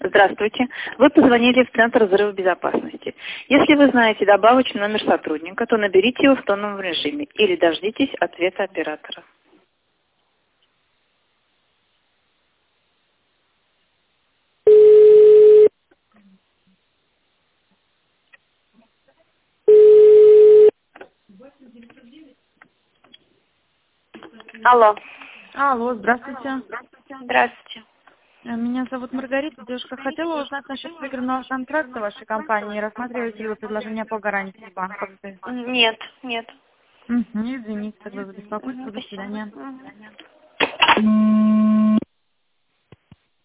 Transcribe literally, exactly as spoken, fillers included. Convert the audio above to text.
Здравствуйте. Вы позвонили в Центр взрыва безопасности. Если вы знаете добавочный номер сотрудника, то наберите его в тоновом режиме или дождитесь ответа оператора. Алло. Алло, здравствуйте. Здравствуйте. Э, Меня зовут Маргарита. Девушка, хотела узнать насчет выигранного контракта вашей компании. Рассматриваете ли вы предложение по гарантии банковской? Нет, нет. Мгм, извините, тогда за беспокойство. До Спасибо. свидания. Мгм.